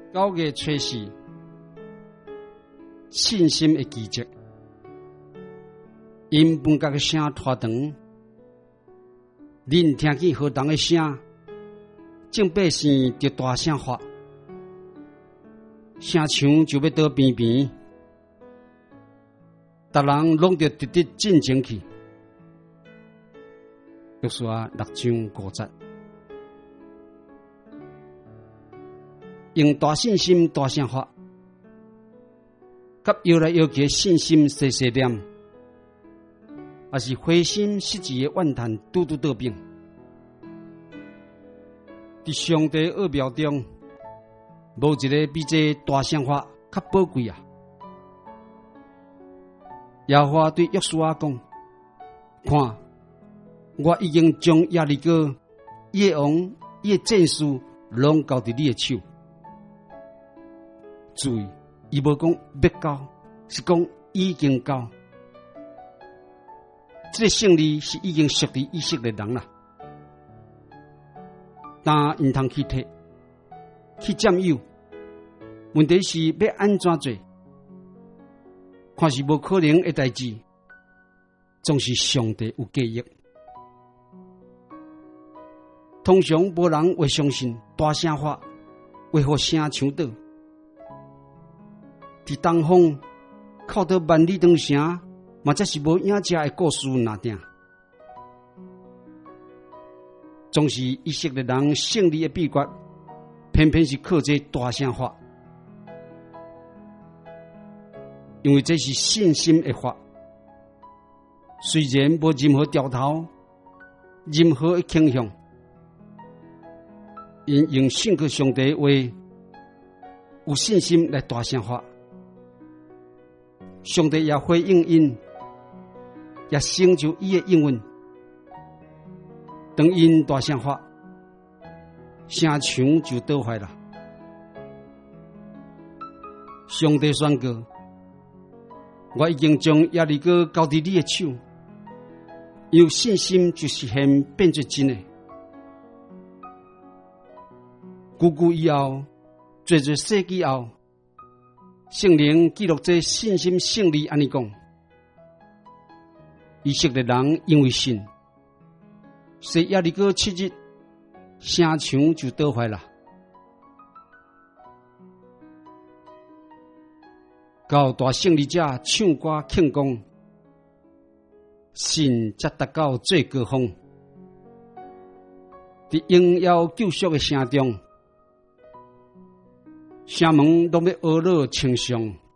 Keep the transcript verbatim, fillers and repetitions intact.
九月初四，信心的奇迹。因本角的声拖长，恁听见何人的声，众百姓就大声发，声墙就要倒边边，逐人拢着直直进前去。约书亚六章五节，用大信心大声发，甲摇来摇去的信心细细念，也是灰心失志的怨叹拄拄倒病。伫上帝奥妙中，无一个比这大声发较宝贵啊！耶和华对约书亚讲：看，我已经将耶利哥、伊的王、伊的战士拢交伫你的手。注意，伊无讲要交，是讲已经交。这个胜利是已经属于以色列人啦，但因通去摕、去占有，问题是要安怎做？看是无可能的代志，总是上帝有计划。通常无人会相信大声发为何声墙倒。伫东方靠到万里长城，嘛则是无影者的故事哪定？总是以色列人胜利的秘诀，偏偏是靠这大声发，因为这是信心的发。虽然无任何调头，任何的倾向，因用信靠上帝话，有信心来大声发。上帝也回应因，也成就伊的应允。当因大声发，声墙就倒坏了。上帝宣告：我已经将耶利哥交伫你的手，有信心就实现变作真的。久久以后，做做世纪后，圣灵记录这信心胜利，安尼讲：以色列人因为信，说耶利哥七日，城墙就倒坏了。到大胜利者唱歌庆功，信才达到最高峰。伫荣耀救赎的城中，城门拢要婀娜清香。